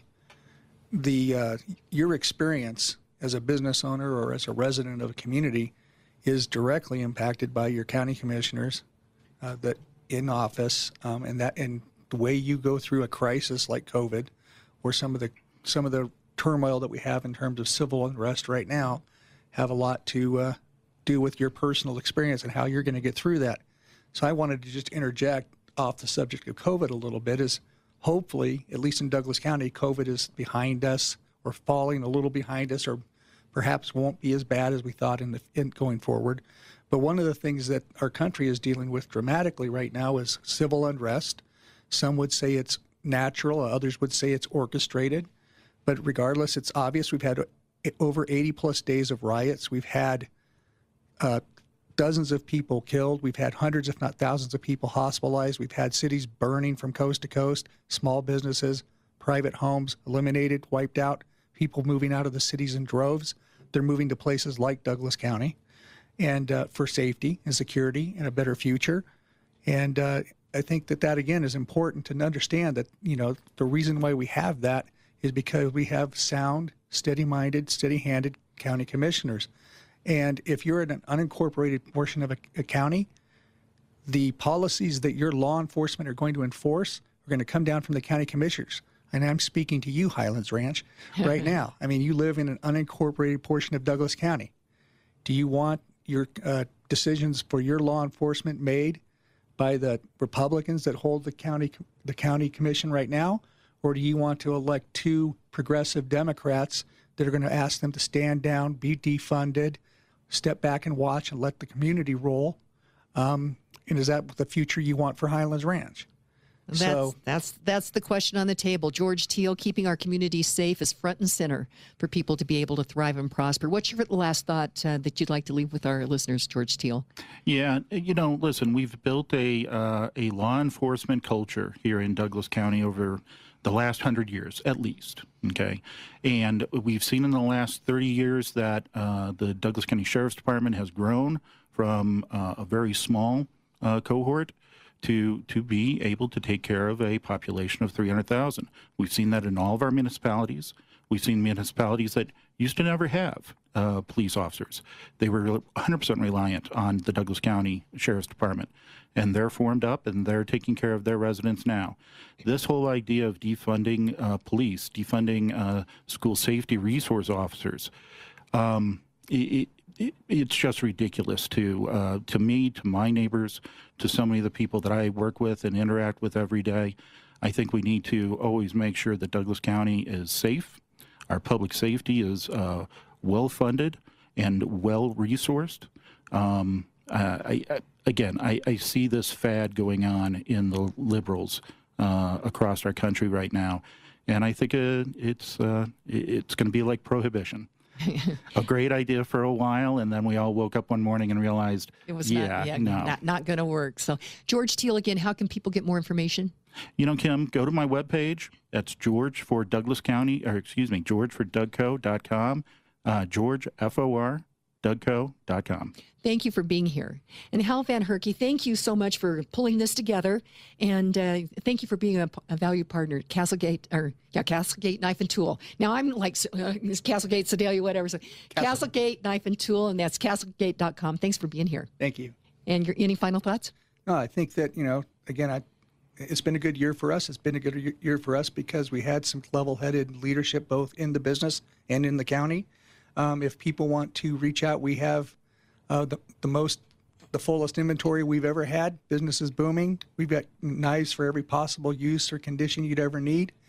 E: your experience as a business owner or as a resident of a community is directly impacted by your county commissioners that in office, and the way you go through a crisis like COVID, or some of the turmoil that we have in terms of civil unrest right now, have a lot to do with your personal experience and how you're going to get through that. So I wanted to just interject off the subject of COVID a little bit, is hopefully, at least in Douglas County, COVID is behind us, or falling a little behind us, or perhaps won't be as bad as we thought in going forward. But one of the things that our country is dealing with dramatically right now is civil unrest. Some would say it's natural, others would say it's orchestrated. But regardless, it's obvious. We've had over 80-plus days of riots. We've had dozens of people killed. We've had hundreds, if not thousands, of people hospitalized. We've had cities burning from coast to coast, small businesses, private homes eliminated, wiped out, people moving out of the cities in droves. They're moving to places like Douglas County, and for safety and security and a better future. And I think that again is important to understand that, the reason why we have that is because we have sound, steady-minded, steady-handed county commissioners. And if you're in an unincorporated portion of a county, the policies that your law enforcement are going to enforce are going to come down from the county commissioners. And I'm speaking to you, Highlands Ranch, right now. I mean, you live in an unincorporated portion of Douglas County. Do you want your decisions for your law enforcement made by the Republicans that hold the county commission right now? Or do you want to elect 2 progressive Democrats that are going to ask them to stand down, be defunded, step back and watch and let the community roll? And is that the future you want for Highlands Ranch?
B: That's the question on the table. George Teal, keeping our community safe is front and center for people to be able to thrive and prosper. What's your last thought that you'd like to leave with our listeners, George Teal?
F: Yeah, listen, we've built a law enforcement culture here in Douglas County over the last 100 years, at least, okay? And we've seen in the last 30 years that the Douglas County Sheriff's Department has grown from a very small cohort to be able to take care of a population of 300,000. We've seen that in all of our municipalities. We've seen municipalities that used to never have police officers. They were 100% reliant on the Douglas County Sheriff's Department, and they're formed up and they're taking care of their residents now. This whole idea of defunding police, defunding school safety resource officers, it's just ridiculous to me, to my neighbors, to so many of the people that I work with and interact with every day. I think we need to always make sure that Douglas County is safe. Our public safety is well-funded and well-resourced. I see this fad going on in the liberals across our country right now, and I think it's going to be like prohibition. A great idea for a while, and then we all woke up one morning and realized
B: it was not going to work. So, George Teal, again, how can people get more information?
F: Kim, go to my webpage. That's George for Douglas County, or excuse me, GeorgeForDougCo.com. George, F-O-R, DougCo.com.
B: Thank you for being here. And Hal Van Herky, thank you so much for pulling this together. And thank you for being a valued partner at Castlegate Knife and Tool. Now I'm like Castlegate, Sedalia, whatever. So Castlegate Knife and Tool, and that's Castlegate.com. Thanks for being here.
E: Thank you.
B: And any final thoughts?
E: No, I think that, again, it's been a good year for us. It's been a good year for us because we had some level-headed leadership both in the business and in the county. If people want to reach out, we have the fullest inventory we've ever had. Business is booming. We've got knives for every possible use or condition you'd ever need.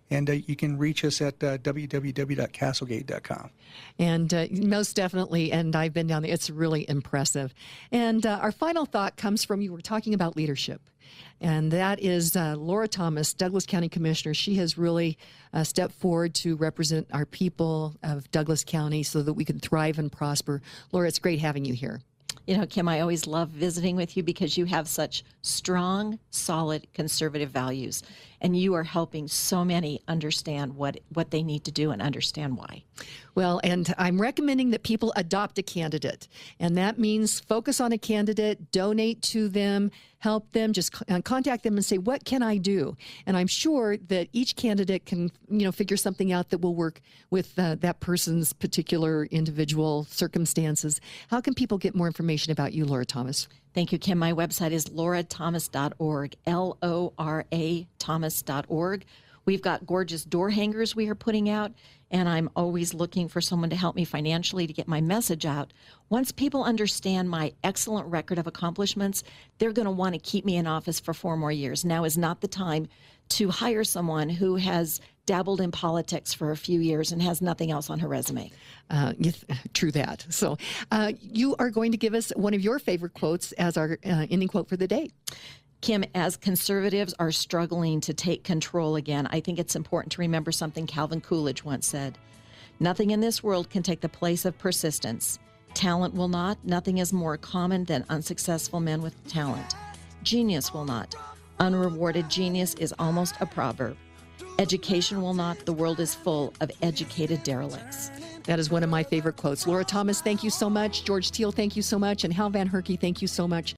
E: And you can reach us at www.castlegate.com.
B: And most definitely, and I've been down there, it's really impressive. And our final thought comes from, you were talking about leadership. And that is Laura Thomas, Douglas County Commissioner. She has really stepped forward to represent our people of Douglas County so that we can thrive and prosper. Laura, it's great having you here.
D: You know, Kim, I always love visiting with you because you have such strong, solid, conservative values. And you are helping so many understand what they need to do and understand why.
B: Well, and I'm recommending that people adopt a candidate. And that means focus on a candidate, donate to them, help them, just contact them and say, what can I do? And I'm sure that each candidate can, figure something out that will work with that person's particular individual circumstances. How can people get more information about you, Laura Thomas?
D: Thank you, Kim. My website is laurathomas.org, LORA Thomas.org. We've got gorgeous door hangers we are putting out, and I'm always looking for someone to help me financially to get my message out. Once people understand my excellent record of accomplishments, they're going to want to keep me in office for 4 more years. Now is not the time to hire someone who has dabbled in politics for a few years and has nothing else on her resume.
B: True that. So you are going to give us one of your favorite quotes as our ending quote for the day.
D: Kim, as conservatives are struggling to take control again, I think it's important to remember something Calvin Coolidge once said. Nothing in this world can take the place of persistence. Talent will not. Nothing is more common than unsuccessful men with talent. Genius will not. Unrewarded genius is almost a proverb. Education will not. The world is full of educated derelicts.
B: That is one of my favorite quotes. Laura Thomas, thank you so much. George Teal, thank you so much. And Hal Van Herky, thank you so much.